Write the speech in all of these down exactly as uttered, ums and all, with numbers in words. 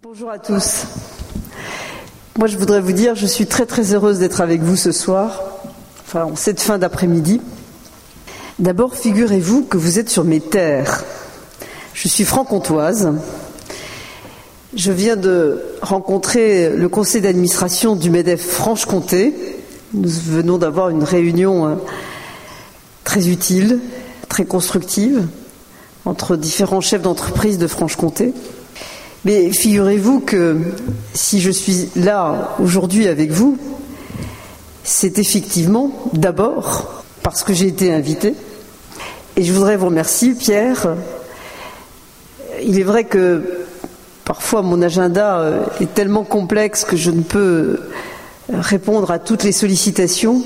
Bonjour à tous. Moi, je voudrais vous dire, je suis très très heureuse d'être avec vous ce soir, enfin en cette fin d'après-midi. D'abord, figurez-vous que vous êtes sur mes terres. Je suis franc-comtoise. Je viens de rencontrer le conseil d'administration du MEDEF Franche-Comté. Nous venons d'avoir une réunion très utile, très constructive, entre différents chefs d'entreprise de Franche-Comté. Mais figurez-vous que si je suis là aujourd'hui avec vous, c'est effectivement d'abord parce que j'ai été invitée. Et je voudrais vous remercier, Pierre. Il est vrai que parfois mon agenda est tellement complexe que je ne peux répondre à toutes les sollicitations.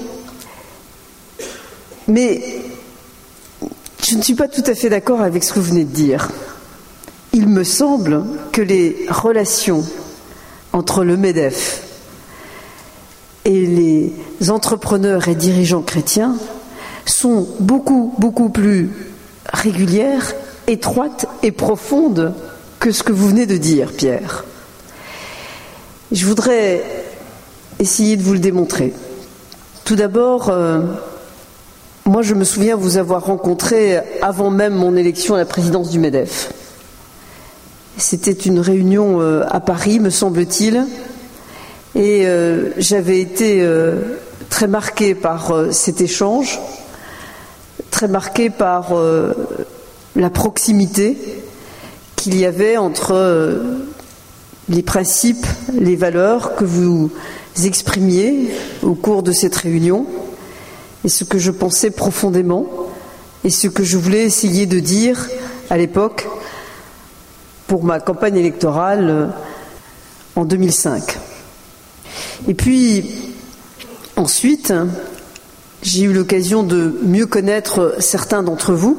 Mais je ne suis pas tout à fait d'accord avec ce que vous venez de dire. Il me semble que les relations entre le MEDEF et les entrepreneurs et dirigeants chrétiens sont beaucoup, beaucoup plus régulières, étroites et profondes que ce que vous venez de dire, Pierre. Je voudrais essayer de vous le démontrer. Tout d'abord, euh, moi je me souviens vous avoir rencontré avant même mon élection à la présidence du MEDEF. C'était une réunion euh, à Paris, me semble-t-il, et euh, j'avais été euh, très marquée par euh, cet échange, très marquée par euh, la proximité qu'il y avait entre euh, les principes, les valeurs que vous exprimiez au cours de cette réunion, et ce que je pensais profondément, et ce que je voulais essayer de dire à l'époque pour ma campagne électorale en deux mille cinq. Et puis, ensuite, j'ai eu l'occasion de mieux connaître certains d'entre vous,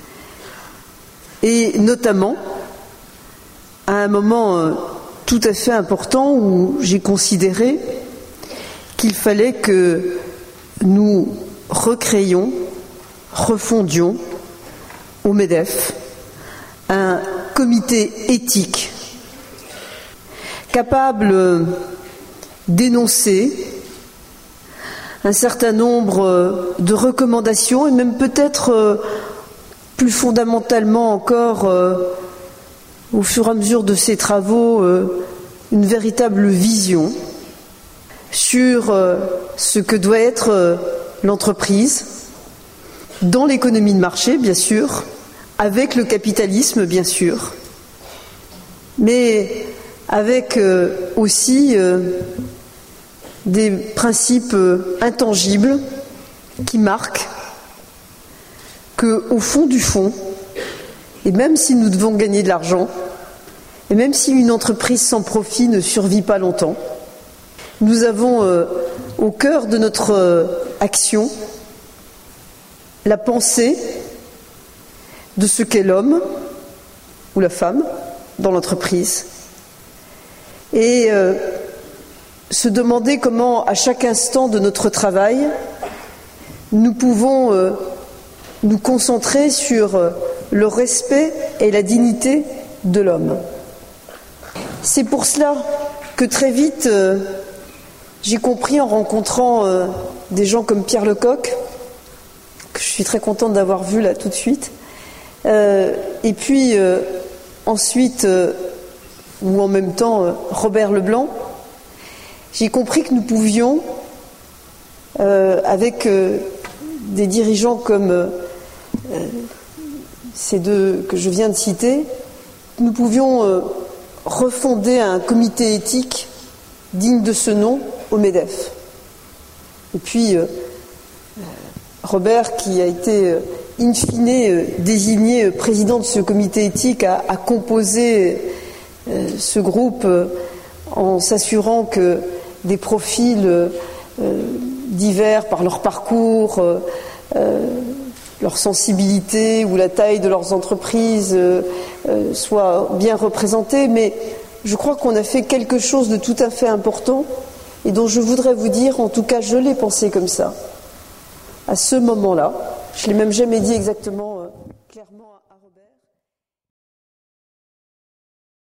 et notamment à un moment tout à fait important où j'ai considéré qu'il fallait que nous recréions, refondions au MEDEF un comité éthique capable d'énoncer un certain nombre de recommandations et même peut-être plus fondamentalement encore au fur et à mesure de ces travaux une véritable vision sur ce que doit être l'entreprise dans l'économie de marché, bien sûr, avec le capitalisme, bien sûr, mais avec euh, aussi euh, des principes euh, intangibles qui marquent qu'au fond du fond, et même si nous devons gagner de l'argent, et même si une entreprise sans profit ne survit pas longtemps, nous avons euh, au cœur de notre euh, action la pensée de ce qu'est l'homme ou la femme dans l'entreprise et euh, se demander comment à chaque instant de notre travail nous pouvons euh, nous concentrer sur euh, le respect et la dignité de l'homme. C'est pour cela que très vite euh, j'ai compris en rencontrant euh, des gens comme Pierre Lecoq, que je suis très contente d'avoir vu là tout de suite, Euh, et puis euh, ensuite, euh, ou en même temps, euh, Robert Leblanc, j'ai compris que nous pouvions, euh, avec euh, des dirigeants comme euh, ces deux que je viens de citer, nous pouvions euh, refonder un comité éthique digne de ce nom au MEDEF. Et puis, euh, Robert, qui a été... Euh, in fine désigné président de ce comité éthique, a, a composé euh, ce groupe euh, en s'assurant que des profils euh, divers par leur parcours, euh, euh, leur sensibilité ou la taille de leurs entreprises euh, euh, soient bien représentés. Mais je crois qu'on a fait quelque chose de tout à fait important et dont je voudrais vous dire, en tout cas je l'ai pensé comme ça, à ce moment-là. Je ne l'ai même jamais dit exactement